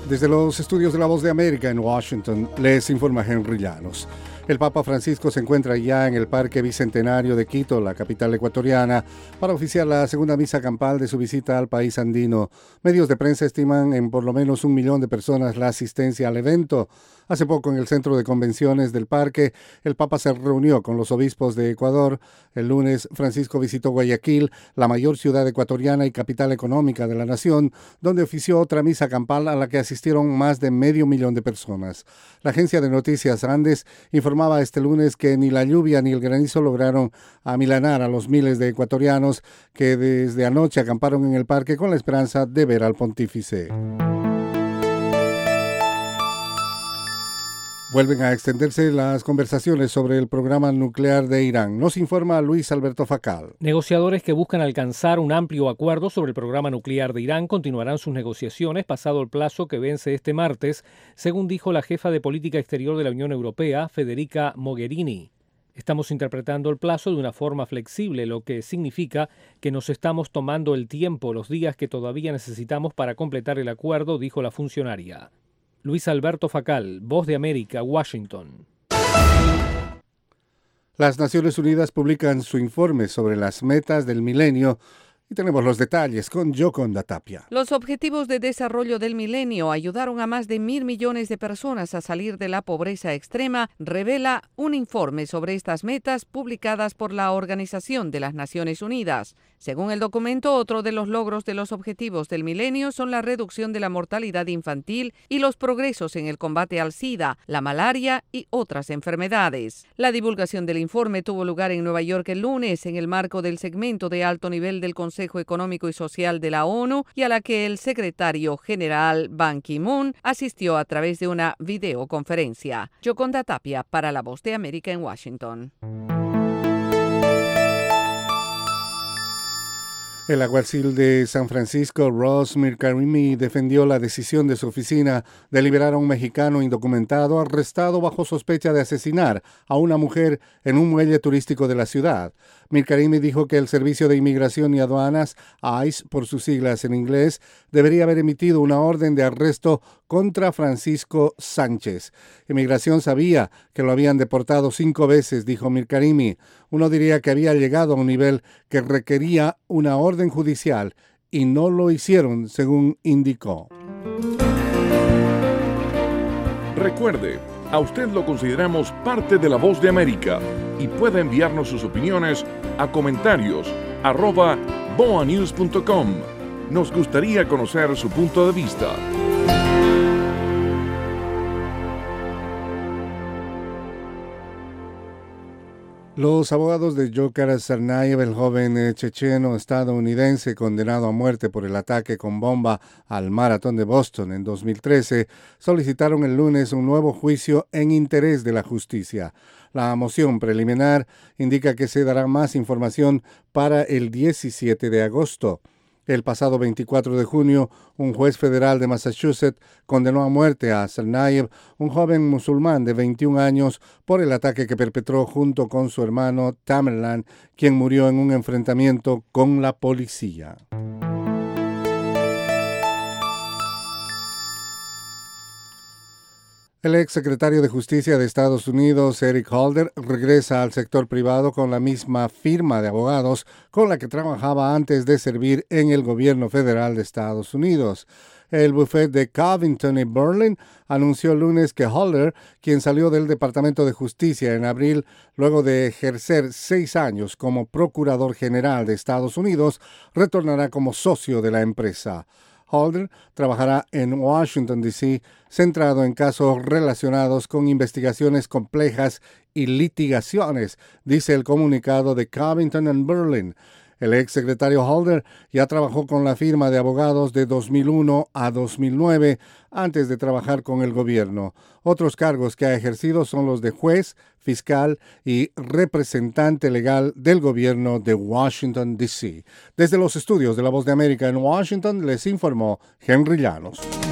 Desde los estudios de La Voz de América en Washington, les informa Henry Llanos. El Papa Francisco se encuentra ya en el Parque Bicentenario de Quito, la capital ecuatoriana, para oficiar la segunda misa campal de su visita al país andino. Medios de prensa estiman en por lo menos 1 millón de personas la asistencia al evento. Hace poco, en el centro de convenciones del parque, el Papa se reunió con los obispos de Ecuador. El lunes, Francisco visitó Guayaquil, la mayor ciudad ecuatoriana y capital económica de la nación, donde ofició otra misa campal a la que asistieron más de 500,000 de personas. La agencia de noticias Andes informaba este lunes que ni la lluvia ni el granizo lograron amilanar a los miles de ecuatorianos que desde anoche acamparon en el parque con la esperanza de ver al pontífice. Vuelven a extenderse las conversaciones sobre el programa nuclear de Irán. Nos informa Luis Alberto Facal. Negociadores que buscan alcanzar un amplio acuerdo sobre el programa nuclear de Irán continuarán sus negociaciones pasado el plazo que vence este martes, según dijo la jefa de política exterior de la Unión Europea, Federica Mogherini. Estamos interpretando el plazo de una forma flexible, lo que significa que nos estamos tomando el tiempo, los días que todavía necesitamos para completar el acuerdo, dijo la funcionaria. Luis Alberto Facal, Voz de América, Washington. Las Naciones Unidas publican su informe sobre las metas del milenio y tenemos los detalles con Yoconda Tapia. Los Objetivos de Desarrollo del Milenio ayudaron a más de 1.000 millones de personas a salir de la pobreza extrema, revela un informe sobre estas metas publicadas por la Organización de las Naciones Unidas. Según el documento, otro de los logros de los Objetivos del Milenio son la reducción de la mortalidad infantil y los progresos en el combate al SIDA, la malaria y otras enfermedades. La divulgación del informe tuvo lugar en Nueva York el lunes en el marco del segmento de alto nivel del Consejo Económico y Social de la ONU y a la que el secretario general Ban Ki-moon asistió a través de una videoconferencia. Yoconda Tapia para La Voz de América en Washington. El alguacil de San Francisco, Ross Mirkarimi, defendió la decisión de su oficina de liberar a un mexicano indocumentado arrestado bajo sospecha de asesinar a una mujer en un muelle turístico de la ciudad. Mirkarimi dijo que el Servicio de Inmigración y Aduanas, ICE por sus siglas en inglés, debería haber emitido una orden de arresto contra Francisco Sánchez. Inmigración sabía que lo habían deportado 5 veces, dijo Mirkarimi. Uno diría que había llegado a un nivel que requería una orden judicial y no lo hicieron, según indicó. Recuerde, a usted lo consideramos parte de La Voz de América y puede enviarnos sus opiniones a comentarios@boanews.com. Nos gustaría conocer su punto de vista. Los abogados de Dzhokhar Tsarnaev, el joven checheno estadounidense condenado a muerte por el ataque con bomba al Maratón de Boston en 2013, solicitaron el lunes un nuevo juicio en interés de la justicia. La moción preliminar indica que se dará más información para el 17 de agosto. El pasado 24 de junio, un juez federal de Massachusetts condenó a muerte a Tsarnaev, un joven musulmán de 21 años, por el ataque que perpetró junto con su hermano Tamerlan, quien murió en un enfrentamiento con la policía. El ex secretario de Justicia de Estados Unidos, Eric Holder, regresa al sector privado con la misma firma de abogados con la que trabajaba antes de servir en el gobierno federal de Estados Unidos. El bufete de Covington y Burling anunció el lunes que Holder, quien salió del Departamento de Justicia en abril luego de ejercer 6 años como Procurador General de Estados Unidos, retornará como socio de la empresa. Holder trabajará en Washington, D.C., centrado en casos relacionados con investigaciones complejas y litigaciones, dice el comunicado de Covington and Burling. El ex secretario Holder ya trabajó con la firma de abogados de 2001 a 2009 antes de trabajar con el gobierno. Otros cargos que ha ejercido son los de juez, fiscal y representante legal del gobierno de Washington, D.C. Desde los estudios de La Voz de América en Washington les informó Henry Llanos.